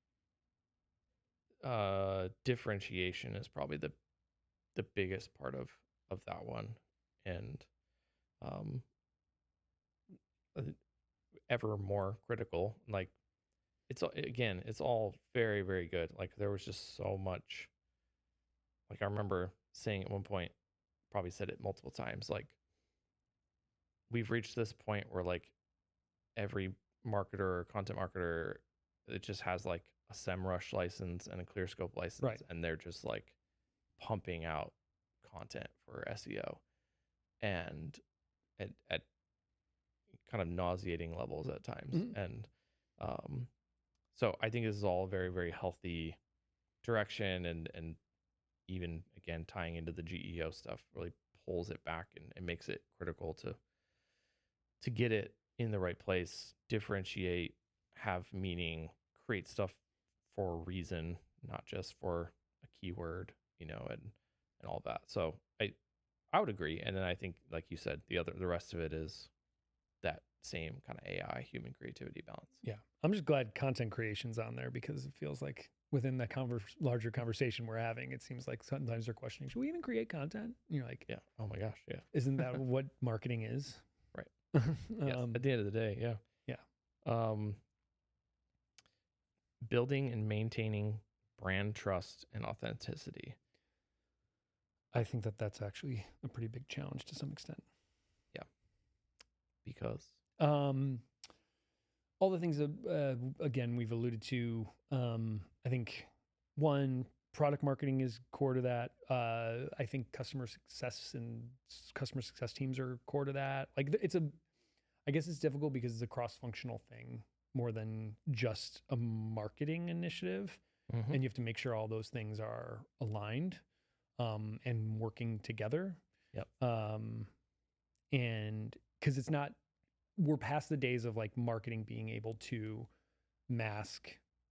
differentiation is probably the biggest part of that one, and um, uh, ever more critical. Like again, it's all very very good. Like there was just so much. Like I remember saying at one point, probably said it multiple times. Like we've reached this point where like every marketer or content marketer, it just has like a SEMrush license and a ClearScope license,
Right.
and they're just like pumping out content for SEO, and at kind of nauseating levels at times.
Mhm.
And so I think this is all very very healthy direction, and even again tying into the GEO stuff really pulls it back and makes it critical to get it in the right place, differentiate, have meaning, create stuff for a reason, not just for a keyword, and all that. So I would agree. And then I think, like you said, the rest of it is that same kind of AI human creativity balance.
Yeah. I'm just glad content creation's on there because it feels like within the larger conversation we're having, it seems like sometimes they're questioning, should we even create content? And you're like,
Yeah. Oh my gosh. Yeah.
isn't that what marketing is?
Right. Yes. At the end of the day. Yeah.
Yeah.
Building and maintaining brand trust and authenticity.
I think that that's actually a pretty big challenge to some extent.
Yeah. Because
all the things that, again, we've alluded to, I think one, product marketing is core to that. I think customer success teams are core to that. Like I guess it's difficult because it's a cross-functional thing more than just a marketing initiative.
mm-hmm.
And you have to make sure all those things are aligned and working together.
Yep.
And because we're past the days of like marketing being able to mask,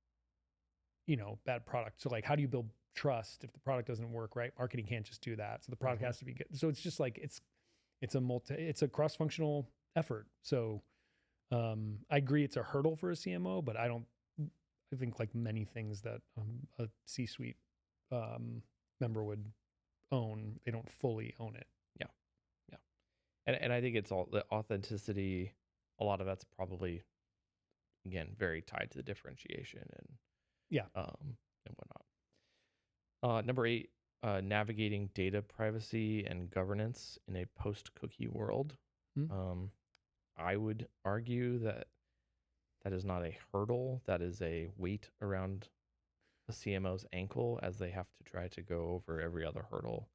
bad product. So like, how do you build trust if the product doesn't work, right? Marketing can't just do that. So the product has to be good. So it's just like, it's a cross-functional effort. So I agree it's a hurdle for a CMO, but I think like many things that a C-suite member would own, they don't fully own it.
Yeah. And I think it's all the authenticity. A lot of that's probably, again, very tied to the differentiation and whatnot. Number 8, navigating data privacy and governance in a post-cookie world. I would argue that is not a hurdle. That is a weight around the CMO's ankle as they have to try to go over every other hurdle.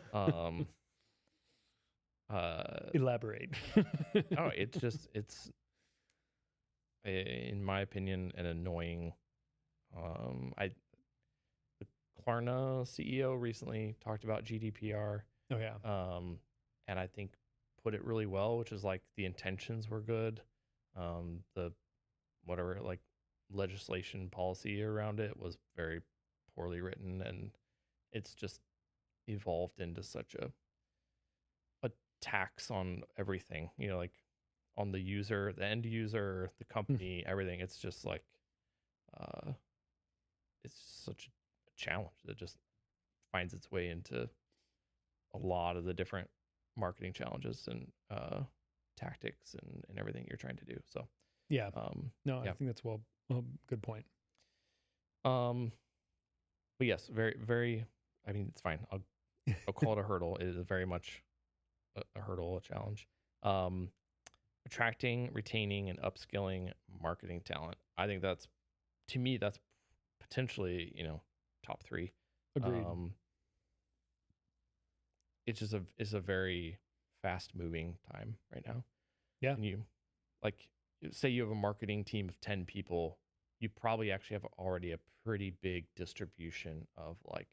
Elaborate.
It's in my opinion an annoying. The Klarna CEO recently talked about GDPR.
Oh yeah.
And I think put it really well, which is like the intentions were good. The whatever like legislation policy around it was very poorly written, and it's just evolved into such a tax on everything, like on the user, the end user, the company, everything. It's just like it's such a challenge that just finds its way into a lot of the different marketing challenges and tactics and everything you're trying to do. So
yeah. I think that's good point.
But yes, very, very, I mean, it's fine. I'll call it a hurdle. It is very much a hurdle, a challenge. Attracting, retaining, and upskilling marketing talent. I think that's potentially, top 3.
Agreed.
It's a very fast moving time right now.
Yeah.
And say you have a marketing team of 10 people, you probably actually have already a pretty big distribution of like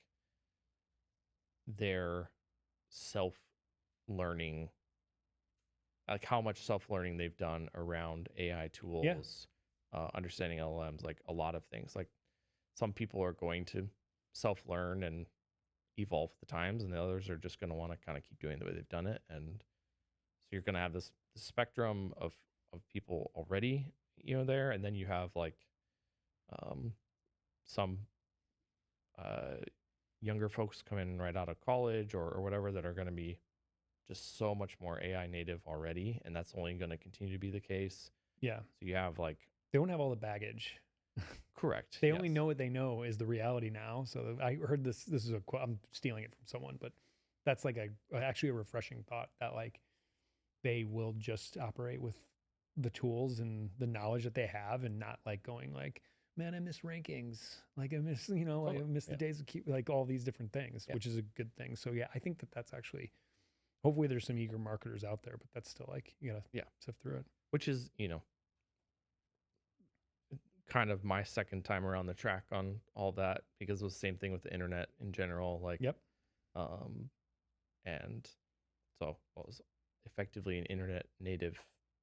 their self learning, like how much self learning they've done around AI
Yeah.
tools, understanding LLMs, like a lot of things. Like some people are going to self learn and evolve with the times, and the others are just going to want to kind of keep doing the way they've done it. And so you're going to have this spectrum of people already, there, and then you have like um, some uh, younger folks coming right out of college or whatever that are going to be just so much more AI native already, and that's only going to continue to be the case.
Yeah.
So you have like
They don't have all the baggage.
correct.
They
Yes.
only know what they know is the reality now. So I heard this. This is a quote. I'm stealing it from someone, but that's like actually a refreshing thought that like they will just operate with the tools and the knowledge that they have, and not like going like, man, I miss rankings. Like I miss, like I
Totally.
miss the
Yeah.
days of like all these different things,
Yeah.
which is a good thing. So yeah, I think that that's actually. Hopefully, there's some eager marketers out there, but that's still like you gotta sift through it.
Which is kind of my second time around the track on all that, because it was the same thing with the internet in general. Like,
Yep.
And so I was effectively an internet native,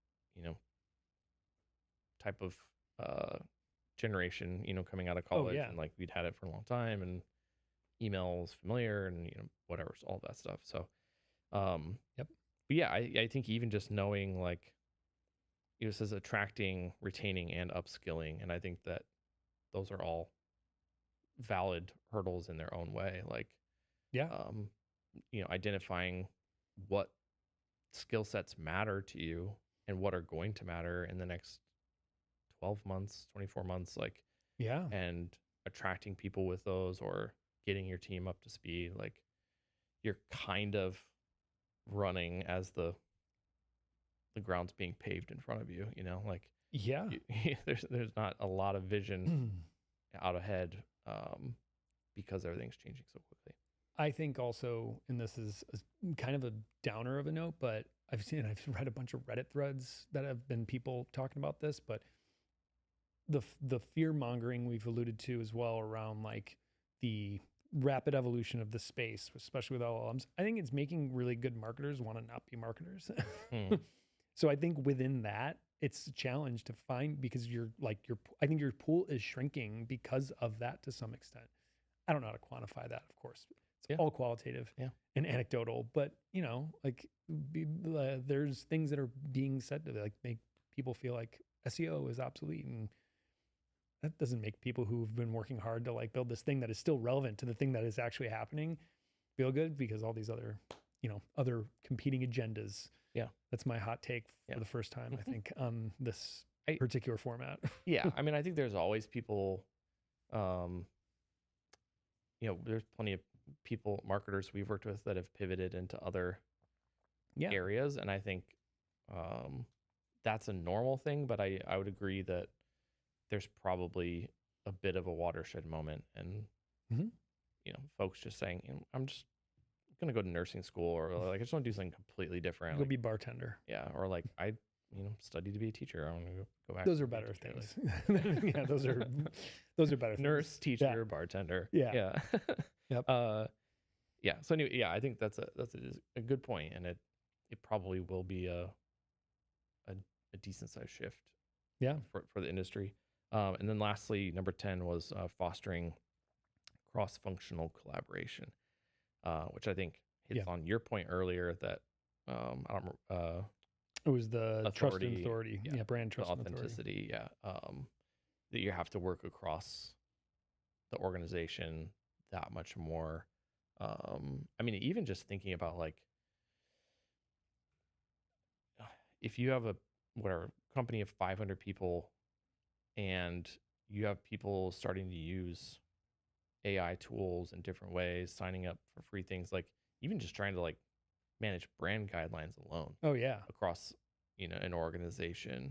type of generation, coming out of
Oh
college,
yeah.
and like we'd had it for a long time, and emails familiar, and whatever, so all that stuff. So,
Yep.
but yeah, I think even just knowing like it says attracting, retaining, and upskilling, and I think that those are all valid hurdles in their own way. Like,
Yeah.
identifying what skill sets matter to you and what are going to matter in the next 12 months, 24 months, like,
Yeah.
and attracting people with those, or getting your team up to speed. Like, you're kind of running as the ground's being paved in front of you, like
Yeah.
there's not a lot of vision out ahead, because everything's changing so quickly.
I think also, and this is kind of a downer of a note, but I've read a bunch of Reddit threads that have been people talking about this, but the fear mongering we've alluded to as well around like the rapid evolution of the space, especially with LLMs, I think it's making really good marketers want to not be marketers. So I think within that, it's a challenge to find, because I think your pool is shrinking because of that to some extent. I don't know how to quantify that, of course. It's all qualitative and anecdotal, but there's things that are being said to like make people feel like SEO is obsolete, and that doesn't make people who've been working hard to like build this thing that is still relevant to the thing that is actually happening feel good, because all these other competing agendas.
Yeah.
That's my hot take for the first time, I think, on this
I-
particular format.
Yeah. I mean, I think there's always people, there's plenty of people, marketers we've worked with, that have pivoted into other areas. And I think that's a normal thing, but I would agree that there's probably a bit of a watershed moment, and, folks just saying, I'm just going to go to nursing school, or like, I just want to do something completely different.
Go
Like,
be bartender.
yeah. Or like, I, study to be a teacher. I want to go back.
Those
to
are
being a
better
teacher.
things.
Like,
Yeah, those are better
nurse,
things.
teacher, bartender.
Yeah.
Yeah.
Yep.
Yeah. So anyway, yeah, I think that's a good point, and it probably will be a decent sized shift.
Yeah.
For the industry. And then lastly, number 10 was fostering cross functional collaboration, which I think hits on your point earlier that I don't.
It was the trust and authority.
Yeah,
Brand trust
the
and authority.
authenticity. Yeah. That you have to work across the organization that much more. I mean, even just thinking about like, if you have a company of 500 people, and you have people starting to use AI tools in different ways, signing up for free things, like even just trying to like manage brand guidelines alone.
Oh yeah.
Across, an organization,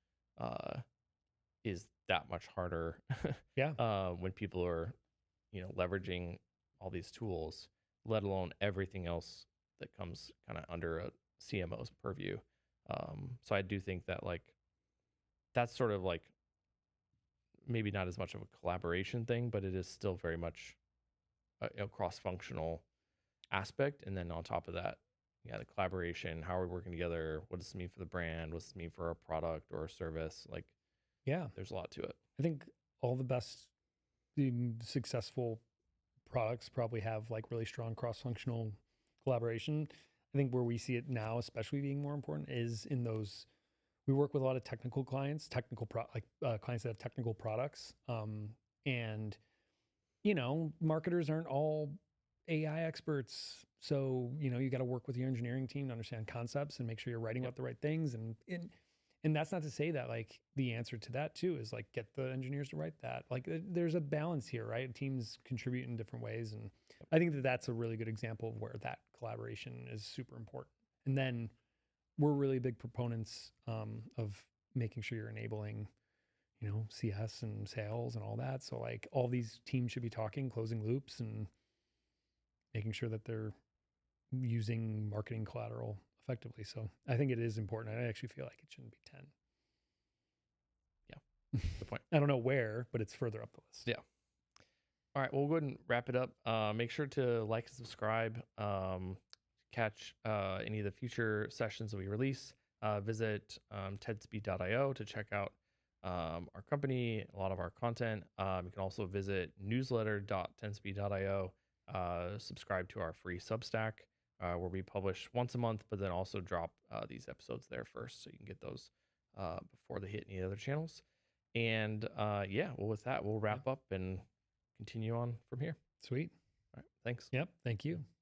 is that much harder.
Yeah.
When people are, leveraging all these tools, let alone everything else that comes kind of under a CMO's purview. So I do think that like that's sort of like maybe not as much of a collaboration thing, but it is still very much a cross-functional aspect. And then on top of that, yeah, the collaboration, how are we working together? What does this mean for the brand? What's this mean for our product or our service? Like,
Yeah.
there's a lot to it.
I think all the best successful products probably have like really strong cross-functional collaboration. I think where we see it now, especially being more important, is in those. We work with a lot of technical clients, clients that have technical products, and marketers aren't all AI experts. So you got to work with your engineering team to understand concepts and make sure you're writing
Yep.
about the right things. And that's not to say that like the answer to that too is like get the engineers to write that. Like there's a balance here, right? Teams contribute in different ways, and I think that that's a really good example of where that collaboration is super important. And then we're really big proponents of making sure you're enabling, CS and sales and all that. So like all these teams should be talking, closing loops, and making sure that they're using marketing collateral effectively. So I think it is important. I actually feel like it shouldn't be 10.
Yeah, good point.
I don't know where, but it's further up the list.
Yeah. All right, well, we'll go ahead and wrap it up. Make sure to like and subscribe. Catch any of the future sessions that we release. Visit tedspeed.io to check out our company, a lot of our content. You can also visit newsletter.tenspeed.io. Subscribe to our free Substack, where we publish once a month, but then also drop these episodes there first, so you can get those before they hit any other channels. And well, with that, we'll wrap up and continue on from here.
Sweet.
All right, thanks.
Yep. Thank you.